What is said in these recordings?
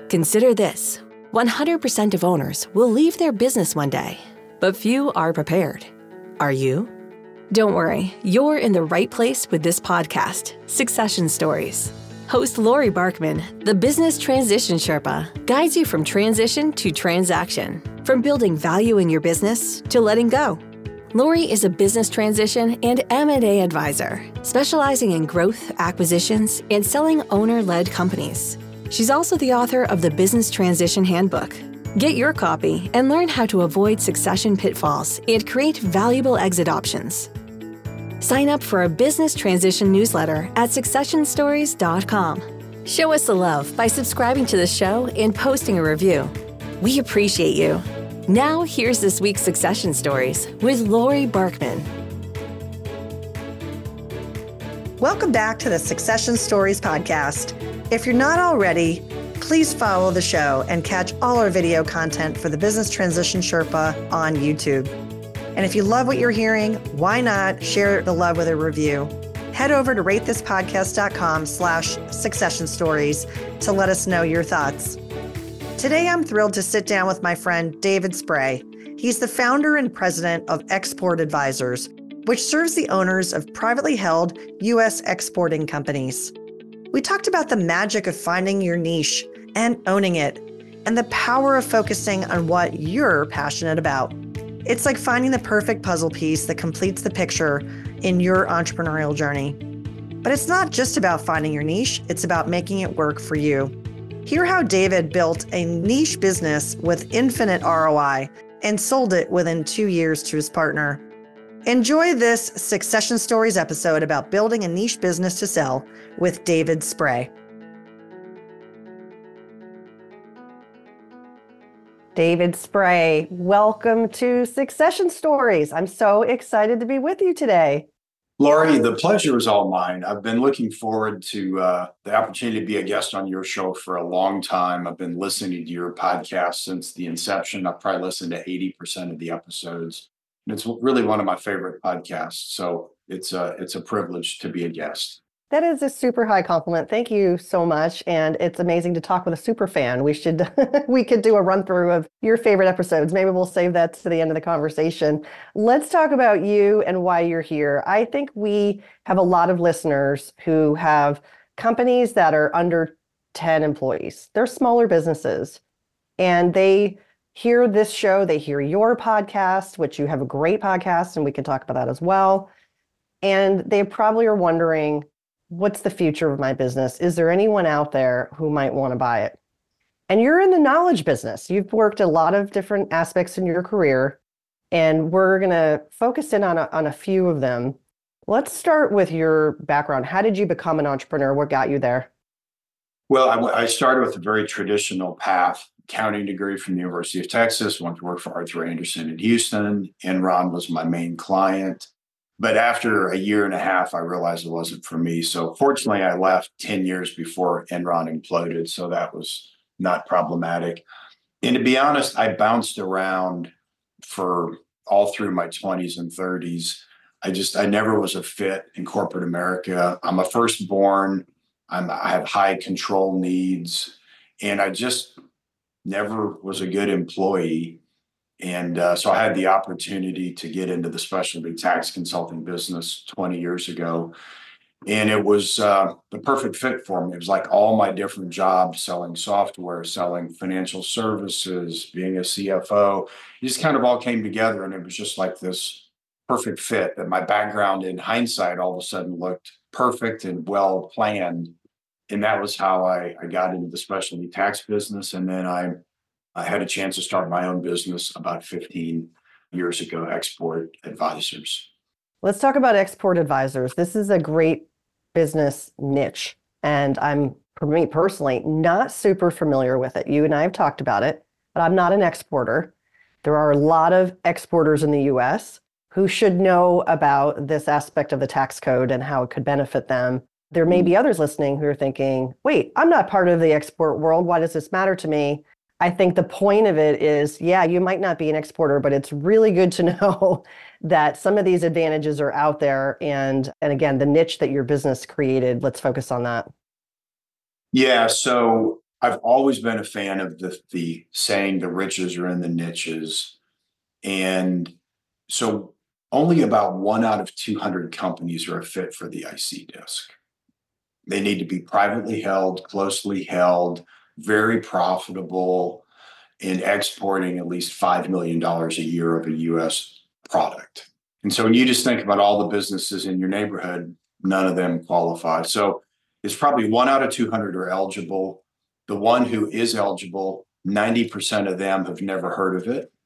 Consider this. 100% of owners will leave their business one day, but few are prepared. Are you? Don't worry, you're in the right place with this podcast, Succession Stories. Host Lori Barkman, the Business Transition Sherpa, guides you from transition to transaction, from building value in your business to letting go. Lori is a business transition and M&A advisor, specializing in growth, acquisitions, and selling owner-led companies. She's also the author of the Business Transition Handbook. Get your copy and learn how to avoid succession pitfalls and create valuable exit options. Sign up for a business transition newsletter at successionstories.com. Show us the love by subscribing to the show and posting a review. We appreciate you. Now, here's this week's Succession Stories with Lori Barkman. Welcome back to the Succession Stories podcast. If you're not already, please follow the show and catch all our video content for the Business Transition Sherpa on YouTube. And if you love what you're hearing, why not share the love with a review? Head over to ratethispodcast.com/succession stories to let us know your thoughts. Today, I'm thrilled to sit down with my friend David Spray. He's the founder and president of Export Advisors, which serves the owners of privately held U.S. exporting companies. We talked about the magic of finding your niche and owning it, and the power of focusing on what you're passionate about. It's like finding the perfect puzzle piece that completes the picture in your entrepreneurial journey. But it's not just about finding your niche, it's about making it work for you. Hear how David built a niche business with infinite ROI and sold it within 2 years to his partner. Enjoy this Succession Stories episode about building a niche business to sell with David Spray. David Spray, welcome to Succession Stories. I'm so excited to be with you today. Lori, the pleasure is all mine. I've been looking forward to the opportunity to be a guest on your show for a long time. I've been listening to your podcast since the inception. I've probably listened to 80% of the episodes. It's really one of my favorite podcasts. So it's a privilege to be a guest. That is a super high compliment. Thank you so much. And it's amazing to talk with a super fan. We could do a run through of your favorite episodes. Maybe we'll save that to the end of the conversation. Let's talk about you and why you're here. I think we have a lot of listeners who have companies that are under 10 employees. They're smaller businesses, and they hear this show, they hear your podcast, which you have a great podcast, and we can talk about that as well. And they probably are wondering, what's the future of my business? Is there anyone out there who might want to buy it? And you're in the knowledge business. You've worked a lot of different aspects in your career, and we're going to focus in on a few of them. Let's start with your background. How did you become an entrepreneur? What got you there? Well, I started with a very traditional path, accounting degree from the University of Texas, went to work for Arthur Andersen in Houston. Enron was my main client. But after a year and a half, I realized it wasn't for me. So fortunately, I left 10 years before Enron imploded. So that was not problematic. And to be honest, I bounced around for all through my 20s and 30s. I never was a fit in corporate America. I'm a firstborn. I have high control needs. And I just never was a good employee. And so I had the opportunity to get into the specialty tax consulting business 20 years ago. And it was the perfect fit for me. It was like all my different jobs, selling software, selling financial services, being a CFO. It just kind of all came together. And it was just like this perfect fit that my background in hindsight all of a sudden looked perfect and well planned. And that was how I got into the specialty tax business. And then I had a chance to start my own business about 15 years ago, Export Advisors. Let's talk about Export Advisors. This is a great business niche, and I'm, for me personally, not super familiar with it. You and I have talked about it, but I'm not an exporter. There are a lot of exporters in the US who should know about this aspect of the tax code and how it could benefit them. There may be others listening who are thinking, wait, I'm not part of the export world. Why does this matter to me? I think the point of it is, yeah, you might not be an exporter, but it's really good to know that some of these advantages are out there. And again, the niche that your business created, let's focus on that. Yeah. So I've always been a fan of the saying, the riches are in the niches. And so only about 1 out of 200 companies are a fit for the IC disc. They need to be privately held, closely held, very profitable, in exporting at least $5 million a year of a US product. And so when you just think about all the businesses in your neighborhood, none of them qualify. So it's probably 1 out of 200 are eligible. The one who is eligible, 90% of them have never heard of it.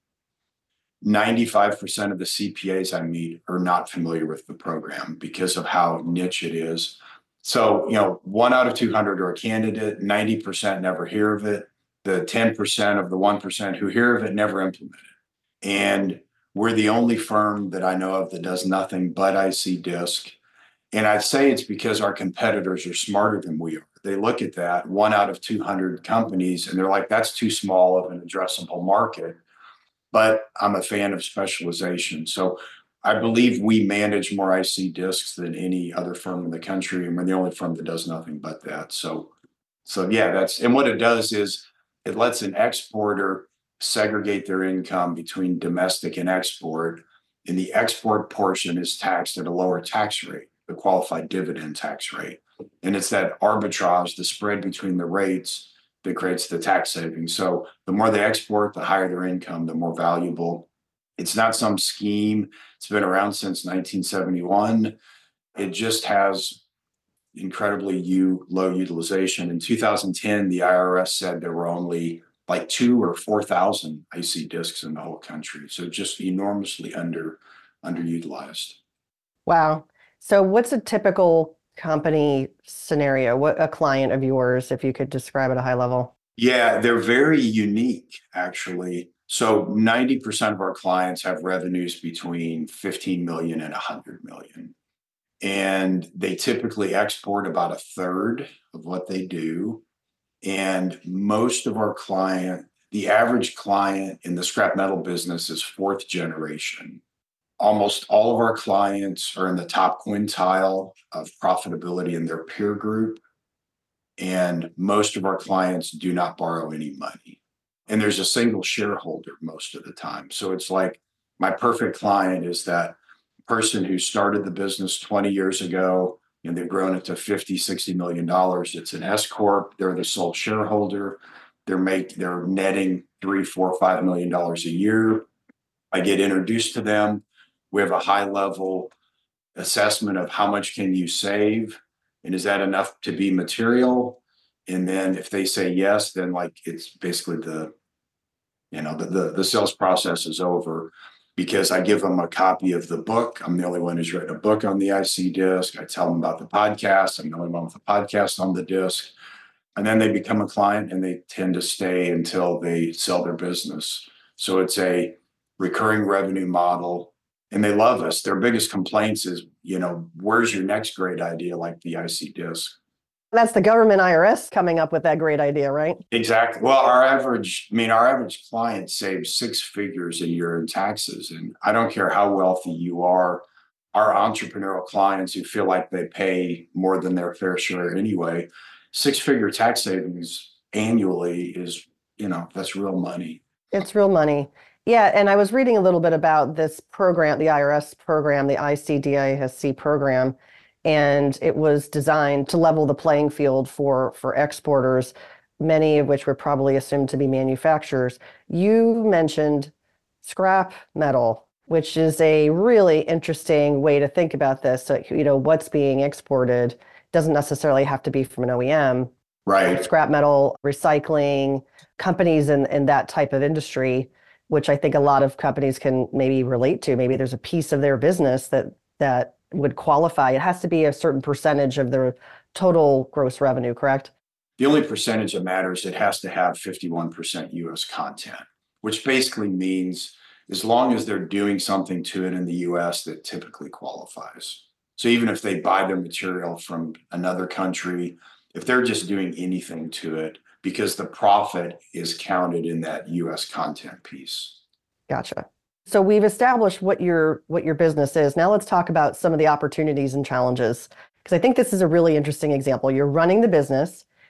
95% of the CPAs I meet are not familiar with the program because of how niche it is. So, 1 out of 200 are a candidate, 90% never hear of it. The 10% of the 1% who hear of it never implement it. And we're the only firm that I know of that does nothing but IC disc. And I'd say it's because our competitors are smarter than we are. They look at that 1 out of 200 companies and they're like, that's too small of an addressable market. But I'm a fan of specialization. So I believe we manage more IC discs than any other firm in the country. And we're the only firm that does nothing but that. So yeah, and what it does is it lets an exporter segregate their income between domestic and export. And the export portion is taxed at a lower tax rate, the qualified dividend tax rate. And it's that arbitrage, the spread between the rates, that creates the tax savings. So the more they export, the higher their income, the more valuable. It's not some scheme. It's been around since 1971. It just has incredibly low utilization. In 2010, the IRS said there were only like 2,000 or 4,000 IC discs in the whole country. So just enormously underutilized. Wow. So what's a typical company scenario? What a client of yours, if you could describe at a high level? Yeah, they're very unique, actually. So 90% of our clients have revenues between 15 million and 100 million. And they typically export about a third of what they do. And most of our the average client in the scrap metal business is fourth generation. Almost all of our clients are in the top quintile of profitability in their peer group. And most of our clients do not borrow any money. And there's a single shareholder most of the time. So it's like my perfect client is that person who started the business 20 years ago and they've grown it to $50-60 million. It's an S Corp. They're the sole shareholder. They're netting $3-5 million a year. I get introduced to them. We have a high level assessment of how much can you save and is that enough to be material? And then if they say yes, then it's basically the sales process is over because I give them a copy of the book. I'm the only one who's written a book on the IC disc. I tell them about the podcast. I'm the only one with a podcast on the disc. And then they become a client and they tend to stay until they sell their business. So it's a recurring revenue model. And they love us. Their biggest complaints is, where's your next great idea like the IC disc? That's the government IRS coming up with that great idea, right? Exactly. Well, our average client saves 6 figures a year in taxes. And I don't care how wealthy you are, our entrepreneurial clients who feel like they pay more than their fair share anyway, 6-figure tax savings annually is, that's real money. It's real money. Yeah, and I was reading a little bit about this program, the IRS program, the ICDISC program, and it was designed to level the playing field for exporters, many of which were probably assumed to be manufacturers. You mentioned scrap metal, which is a really interesting way to think about this. So, what's being exported doesn't necessarily have to be from an OEM. Right. Scrap metal, recycling, companies in that type of industry, which I think a lot of companies can maybe relate to. Maybe there's a piece of their business that would qualify. It has to be a certain percentage of their total gross revenue, correct? The only percentage that matters, it has to have 51% US content, which basically means as long as they're doing something to it in the US, that typically qualifies. So even if they buy their material from another country, if they're just doing anything to it, because the profit is counted in that US content piece. Gotcha. So we've established what your business is. Now let's talk about some of the opportunities and challenges, because I think this is a really interesting example. You're running the business,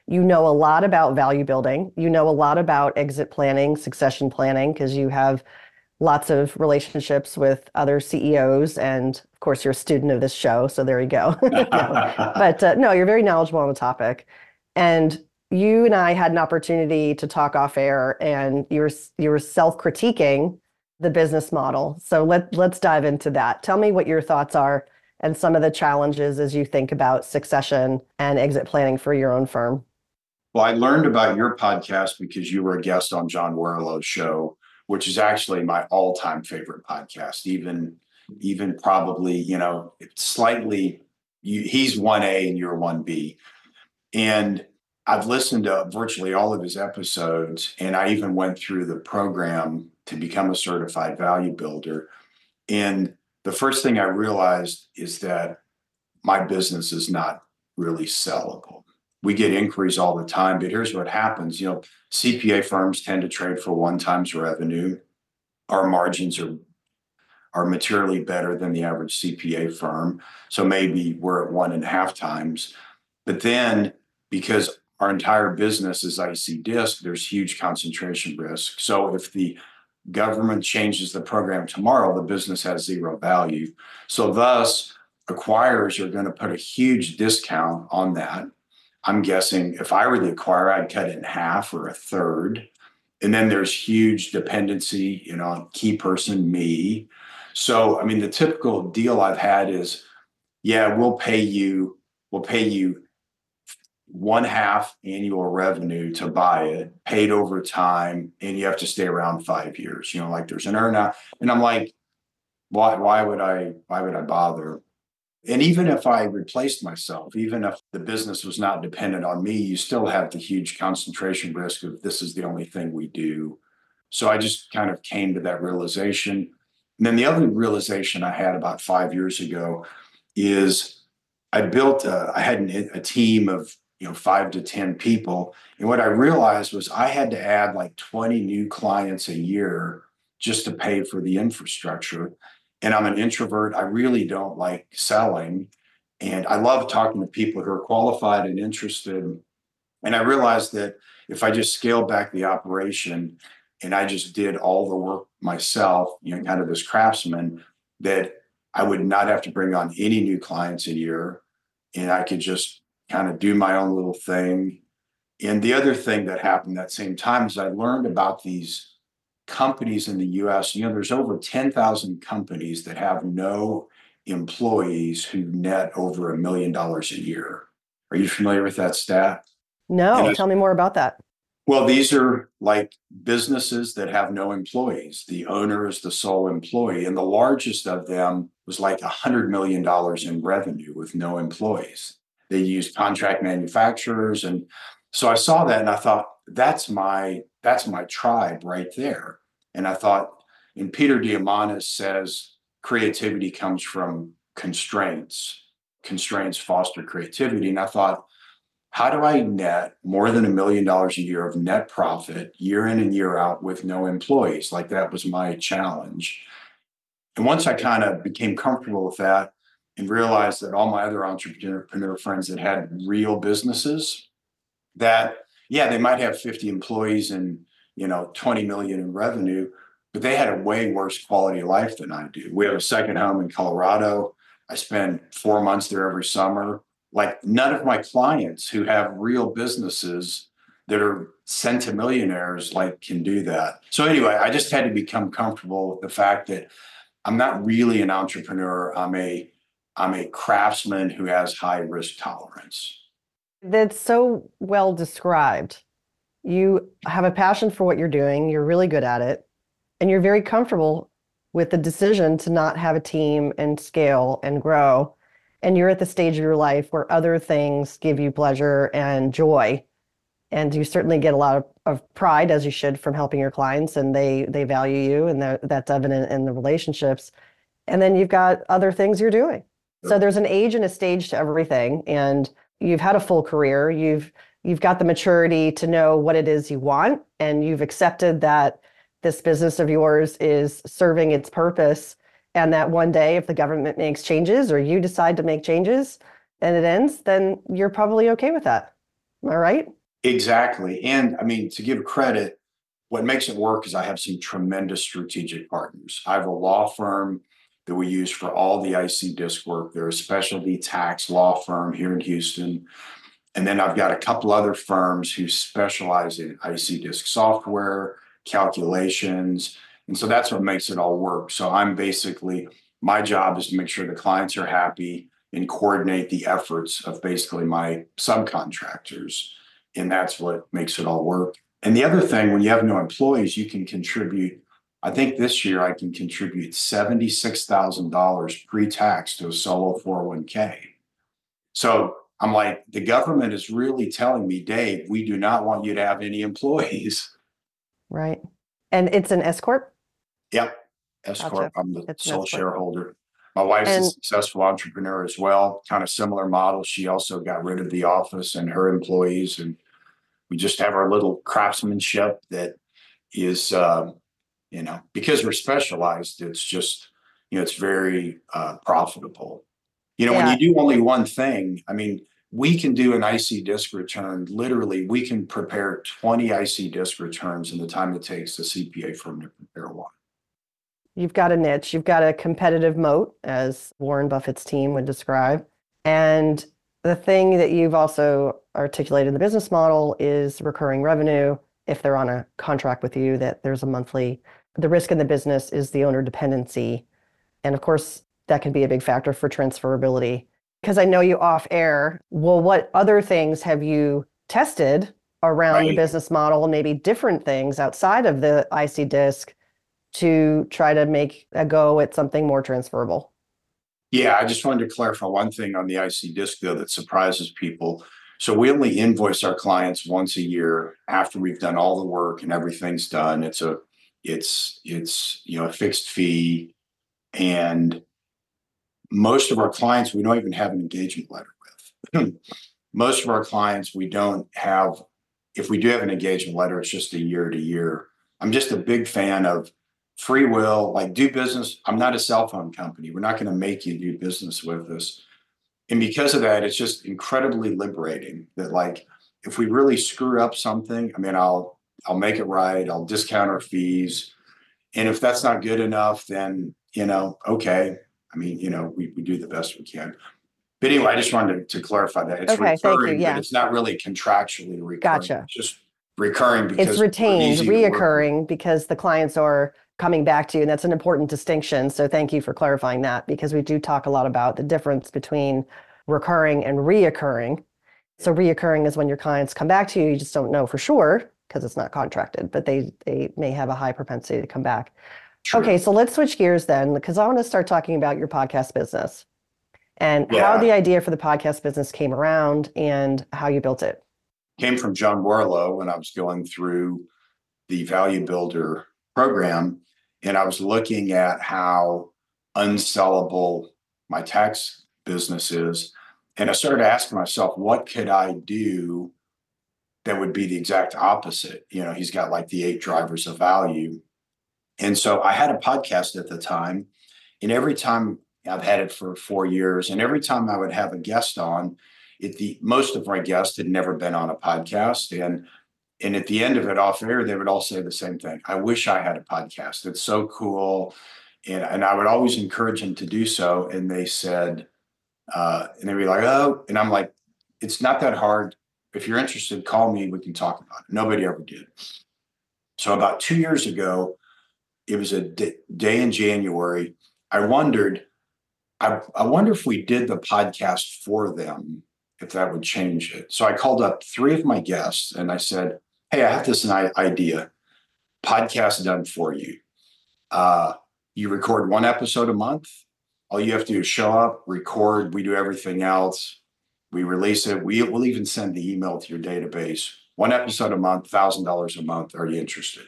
You know a lot about value building. You know a lot about exit planning, succession planning, because you have lots of relationships with other CEOs. And of course, you're a student of this show. So there you go. No, you're very knowledgeable on the topic. And you and I had an opportunity to talk off air, and you were self-critiquing the business model. So let's dive into that. Tell me what your thoughts are and some of the challenges as you think about succession and exit planning for your own firm. Well, I learned about your podcast because you were a guest on John Warrillow's show, which is actually my all-time favorite podcast. Even probably, slightly. He's 1A and you're 1B, and I've listened to virtually all of his episodes, and I even went through the program to become a certified value builder. And the first thing I realized is that my business is not really sellable. We get inquiries all the time, but here's what happens. CPA firms tend to trade for 1x revenue. Our margins are materially better than the average CPA firm. So maybe we're at 1.5x. But then because our entire business is IC DISC, there's huge concentration risk. So if the government changes the program tomorrow, the business has zero value. So thus, acquirers are going to put a huge discount on that. I'm guessing if I were the acquirer, I'd cut it in half or a third. And then there's huge dependency, on key person, me. So, the typical deal I've had is, yeah, we'll pay you 1/2 annual revenue to buy it, paid over time, and you have to stay around 5 years. Like there's an earnout. And I'm like, why would I bother? And even if I replaced myself, even if the business was not dependent on me, you still have the huge concentration risk of this is the only thing we do. So I just kind of came to that realization. And then the other realization I had about 5 years ago is I had a team of 5 to 10 people. And what I realized was I had to add like 20 new clients a year just to pay for the infrastructure. And I'm an introvert. I really don't like selling. And I love talking to people who are qualified and interested. And I realized that if I just scaled back the operation and I just did all the work myself, kind of this craftsman, that I would not have to bring on any new clients a year. And I could just kind of do my own little thing. And the other thing that happened that same time is I learned about these companies in the US. There's over 10,000 companies that have no employees who net over $1 million a year. Are you familiar with that stat? No, tell me more about that. Well, these are like businesses that have no employees. The owner is the sole employee, and the largest of them was like $100 million in revenue with no employees. They use contract manufacturers. And so I saw that and I thought, that's my tribe right there. And I thought, and Peter Diamandis says, creativity comes from constraints. Constraints foster creativity. And I thought, how do I net more than $1 million a year of net profit year in and year out with no employees? Like that was my challenge. And once I kind of became comfortable with that and realized that all my other entrepreneur friends that had real businesses, that, yeah, they might have 50 employees and 20 million in revenue, but they had a way worse quality of life than I do. We have a second home in Colorado. I spend 4 months there every summer. Like none of my clients who have real businesses that are centimillionaires can do that. So anyway, I just had to become comfortable with the fact that I'm not really an entrepreneur. I'm a craftsman who has high risk tolerance. That's so well described. You have a passion for what you're doing. You're really good at it. And you're very comfortable with the decision to not have a team and scale and grow. And you're at the stage of your life where other things give you pleasure and joy. And you certainly get a lot of pride, as you should, from helping your clients, and they value you, and that's evident in the relationships. And then you've got other things you're doing. So there's an age and a stage to everything. And you've had a full career. You've got the maturity to know what it is you want, and you've accepted that this business of yours is serving its purpose, and that one day if the government makes changes or you decide to make changes and it ends, then you're probably okay with that. Am I right? Exactly. And I mean, to give credit, what makes it work is I have some tremendous strategic partners. I have a law firm that we use for all the IC disc work. They're a specialty tax law firm here in Houston. And then I've got a couple other firms who specialize in IC disc software, calculations. And so that's what makes it all work. So I'm basically, my job is to make sure the clients are happy and coordinate the efforts of basically my subcontractors. And that's what makes it all work. And the other thing, when you have no employees, you can contribute. I think this year I can contribute $76,000 pre-tax to a solo 401k. So I'm like, the government is really telling me, Dave, we do not want you to have any employees. Right. And it's an S corp? Yep. S corp. Gotcha. I'm the It's an sole S corp. shareholder. My wife's a And successful entrepreneur as well, kind of similar model. She also got rid of the office and her employees, and we just have our little craftsmanship that is, because we're specialized, it's just, it's very profitable. When yeah, you do only one thing, I mean, we can do an IC disc return. Literally, we can prepare 20 IC disc returns in the time it takes the CPA firm to prepare one. you've got a niche, you've got a competitive moat, as Warren Buffett's team would describe. And the thing that you've also articulated in the business model is recurring revenue. If they're on a contract with you, that there's a monthly, the risk in the business is the owner dependency. And of course, that can be a big factor for transferability. Because I know you off air. Well, what other things have you tested around the Right. business model and maybe different things outside of the IC disc to try to make a go at something more transferable? Yeah, I just wanted to clarify one thing on the IC disc, though, that surprises people. So we only invoice our clients once a year after we've done all the work and everything's done. It's a fixed fee, and most of our clients we don't even have an engagement letter with. Most of our clients we don't have. If we do have an engagement letter, it's just a year to year. I'm just a big fan of free will, like do business. I'm not a cell phone company. We're not going to make you do business with us. And because of that, it's just incredibly liberating that, like, if we really screw up something, I mean, I'll make it right. I'll discount our fees. And if that's not good enough, then, okay. I mean, we do the best we can. But anyway, I just wanted to clarify that. It's Okay, thank you. recurring, Yeah. but it's not really contractually recurring. Gotcha. It's just recurring because It's we're retained, easy to work with. reoccurring because the clients are coming back to you. And that's an important distinction. So thank you for clarifying that, because we do talk a lot about the difference between recurring and reoccurring. So reoccurring is when your clients come back to you, you just don't know for sure because it's not contracted, but they may have a high propensity to come back. True. Okay, so let's switch gears then, because I want to start talking about your podcast business and how Yeah. the idea for the podcast business came around and how you built it. Came from John Warlow when I was going through the Value Builder program, and I was looking at how unsellable my tax business is. And I started asking myself, what could I do that would be the exact opposite? He's got like the 8 drivers of value. And so I had a podcast at the time, and every time, I've had it for 4 years, and every time I would have a guest on, most of my guests had never been on a podcast. And at the end of it off air, they would all say the same thing. I wish I had a podcast. It's so cool. And I would always encourage them to do so. And they said, and they'd be like, oh, and I'm like, it's not that hard. If you're interested, call me. We can talk about it. Nobody ever did. So about 2 years ago, it was a day in January. I wondered if we did the podcast for them, if that would change it. So I called up 3 of my guests and I said, hey, I have this idea, podcast done for you. You record 1 episode a month. All you have to do is show up, record. We do everything else. We release it. We'll even send the email to your database. 1 episode a month, $1,000 a month. Are you interested?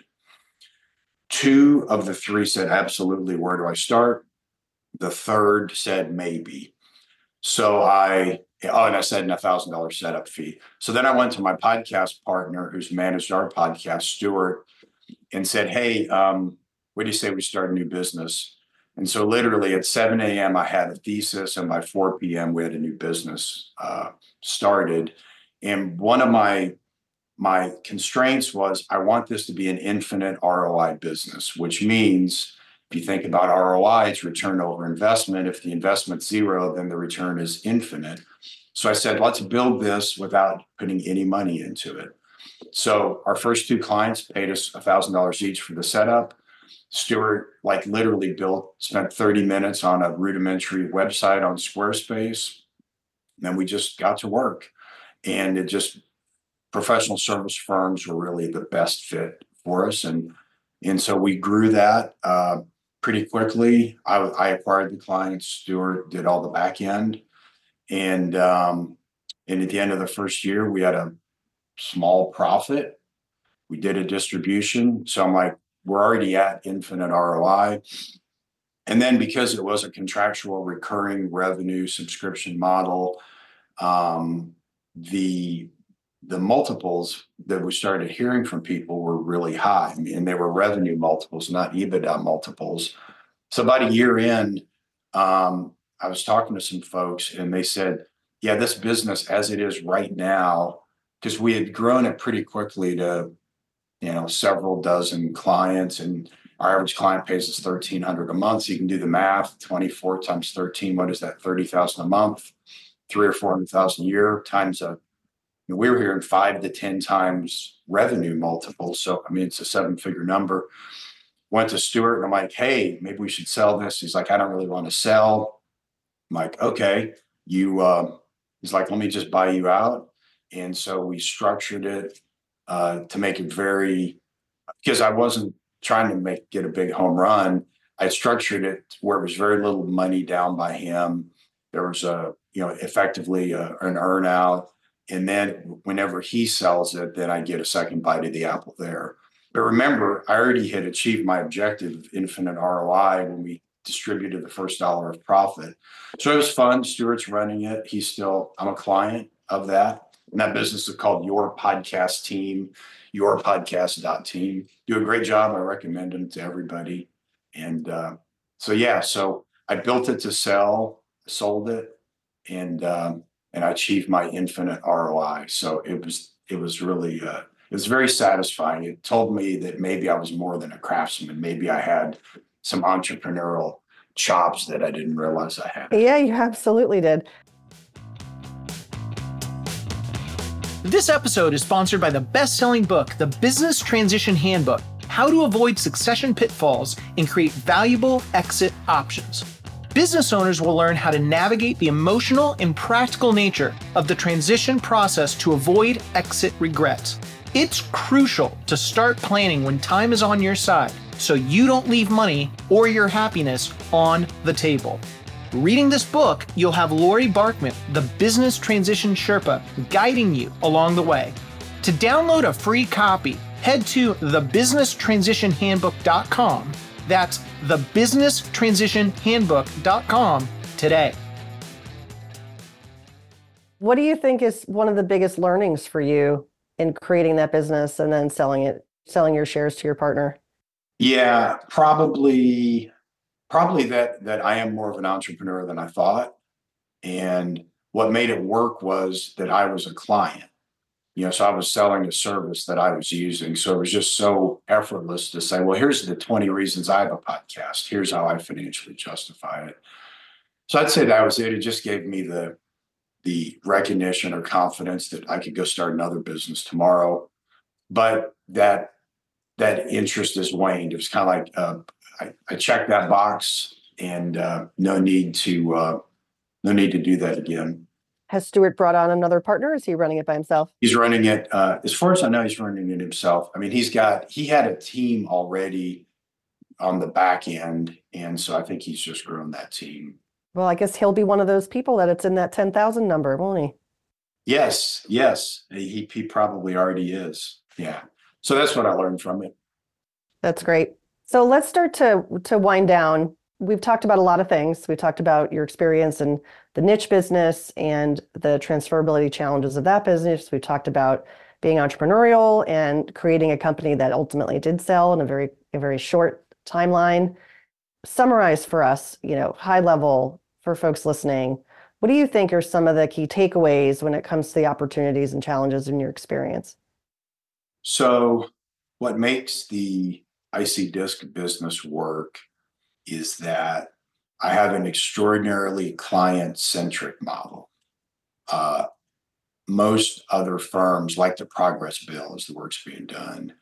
2 of the 3 said, absolutely. Where do I start? The 3rd said, maybe. So and I said a $1,000 setup fee. So then I went to my podcast partner who's managed our podcast, Stuart, and said, hey, what do you say we start a new business? And so literally at 7 a.m., I had a thesis, and by 4 p.m., we had a new business started. And one of my my constraints was I want this to be an infinite ROI business, which means if you think about ROI, it's return over investment. If the investment's zero, then the return is infinite. So I said, let's build this without putting any money into it. So our first two clients paid us $1,000 each for the setup. Stuart literally spent 30 minutes on a rudimentary website on Squarespace. And then we just got to work. And professional service firms were really the best fit for us. And so we grew that pretty quickly. I acquired the clients. Stuart did all the back end. And at the end of the first year, we had a small profit. We did a distribution. So I'm like, we're already at infinite ROI. And then because it was a contractual recurring revenue subscription model, the multiples that we started hearing from people were really high. And they were revenue multiples, not EBITDA multiples. So about a year in, I was talking to some folks and they said, yeah, this business as it is right now, because we had grown it pretty quickly to, several dozen clients, and our average client pays us $1,300 a month. So you can do the math, 24 times 13, what is that? 30,000 a month, 300,000 or 400,000 a year times we were hearing 5 to 10 times revenue multiple. So, it's a 7-figure number. Went to Stuart and I'm like, hey, maybe we should sell this. He's like, I don't really want to sell. I'm like, okay, he's like, let me just buy you out. And so we structured it to make it because I wasn't trying to get a big home run. I structured it where it was very little money down by him. There was effectively an earn out. And then whenever he sells it, then I get a second bite of the apple there. But remember, I already had achieved my objective of infinite ROI when we distributed the first dollar of profit. So it was fun. Stuart's running it. I'm a client of that. And that business is called Your Podcast Team, yourpodcast.team. Do a great job. I recommend them to everybody. And so I built it to sell, sold it, and I achieved my infinite ROI. So it was really, it was very satisfying. It told me that maybe I was more than a craftsman. Maybe I had some entrepreneurial chops that I didn't realize I had. Yeah, you absolutely did. This episode is sponsored by the best-selling book, The Business Transition Handbook: How to Avoid Succession Pitfalls and Create Valuable Exit Options. Business owners will learn how to navigate the emotional and practical nature of the transition process to avoid exit regrets. It's crucial to start planning when time is on your side so you don't leave money or your happiness on the table. Reading this book, you'll have Lori Barkman, the Business Transition Sherpa, guiding you along the way. To download a free copy, head to thebusinesstransitionhandbook.com. That's thebusinesstransitionhandbook.com today. What do you think is one of the biggest learnings for you in creating that business and then selling your shares to your partner? Yeah, probably that I am more of an entrepreneur than I thought. And what made it work was that I was a client. So I was selling a service that I was using. So it was just so effortless to say, well, here's the 20 reasons I have a podcast. Here's how I financially justify it. So I'd say that was it. It just gave me the recognition or confidence that I could go start another business tomorrow. But that interest has waned. It was kind of like I checked that box, and no need to do that again. Has Stuart brought on another partner? Or is he running it by himself? He's running it. As far as I know, he's running it himself. He had a team already on the back end. And so I think he's just grown that team. Well, I guess he'll be one of those people that it's in that 10,000 number, won't he? Yes. He probably already is. Yeah. So that's what I learned from it. That's great. So let's start to wind down. We've talked about a lot of things. We talked about your experience in the niche business and the transferability challenges of that business. We talked about being entrepreneurial and creating a company that ultimately did sell in a very short timeline. Summarize for us, high level for folks listening. What do you think are some of the key takeaways when it comes to the opportunities and challenges in your experience? So what makes the IC Disc business work is that I have an extraordinarily client-centric model. Most other firms, like the Progress Bill, as the work's being done,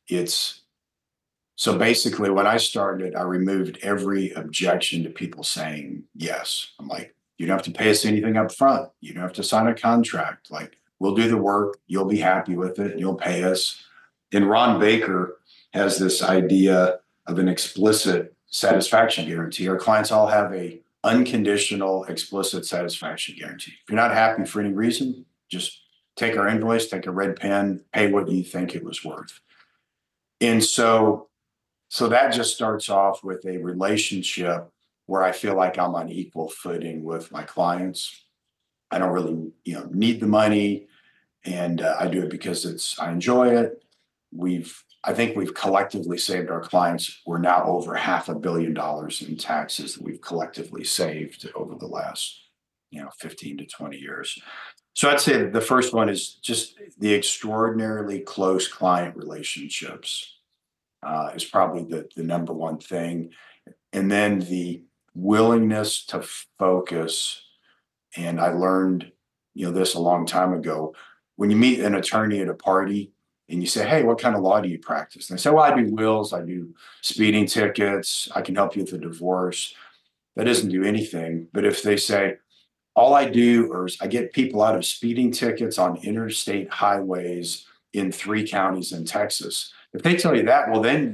so basically when I started, I removed every objection to people saying yes. I'm like, you don't have to pay us anything up front. You don't have to sign a contract. Like, we'll do the work, you'll be happy with it, and you'll pay us. And Ron Baker has this idea of an explicit satisfaction guarantee. Our clients all have a unconditional explicit satisfaction guarantee. If you're not happy for any reason, just take our invoice, take a red pen, pay what you think it was worth. And so that just starts off with a relationship where I feel like I'm on equal footing with my clients. I don't really, need the money, and I do it because I enjoy it. I think we've collectively saved our clients. We're now over $500 million in taxes that we've collectively saved over the last, 15 to 20 years. So I'd say that the first one is just the extraordinarily close client relationships is probably the number one thing. And then the willingness to focus. And I learned, this a long time ago. When you meet an attorney at a party and you say, hey, what kind of law do you practice? And they say, well, I do wills, I do speeding tickets, I can help you with a divorce. That doesn't do anything. But if they say, all I do is I get people out of speeding tickets on interstate highways in 3 counties in Texas. If they tell you that, well, then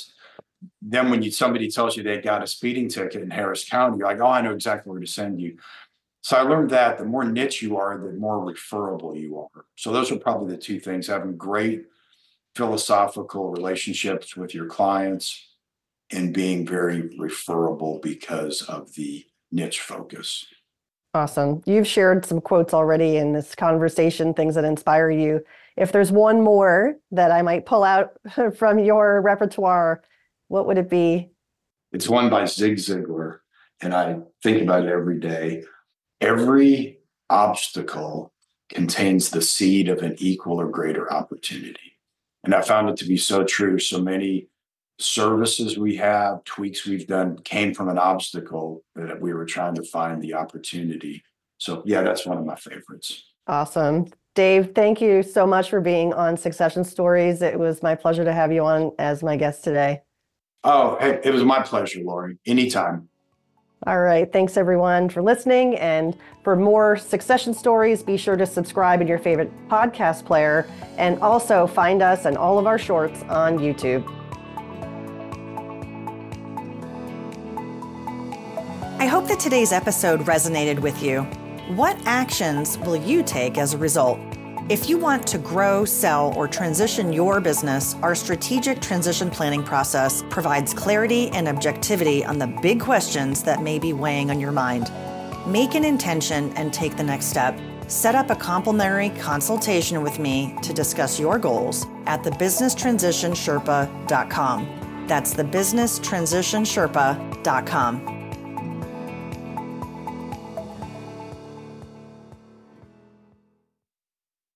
when somebody tells you they got a speeding ticket in Harris County, you're like, oh, I know exactly where to send you. So I learned that the more niche you are, the more referable you are. So those are probably the 2 things: having great philosophical relationships with your clients and being very referable because of the niche focus. Awesome. You've shared some quotes already in this conversation, things that inspire you. If there's one more that I might pull out from your repertoire, what would it be? It's one by Zig Ziglar, and I think about it every day. Every obstacle contains the seed of an equal or greater opportunity. And I found it to be so true. So many services we have, tweaks we've done, came from an obstacle that we were trying to find the opportunity. So yeah, that's one of my favorites. Awesome. Dave, thank you so much for being on Succession Stories. It was my pleasure to have you on as my guest today. Oh, hey, it was my pleasure, Lori. Anytime. All right. Thanks, everyone, for listening. And for more Succession Stories, be sure to subscribe in your favorite podcast player, and also find us and all of our shorts on YouTube. I hope that today's episode resonated with you. What actions will you take as a result? If you want to grow, sell, or transition your business, our strategic transition planning process provides clarity and objectivity on the big questions that may be weighing on your mind. Make an intention and take the next step. Set up a complimentary consultation with me to discuss your goals at thebusinesstransitionsherpa.com. That's thebusinesstransitionsherpa.com.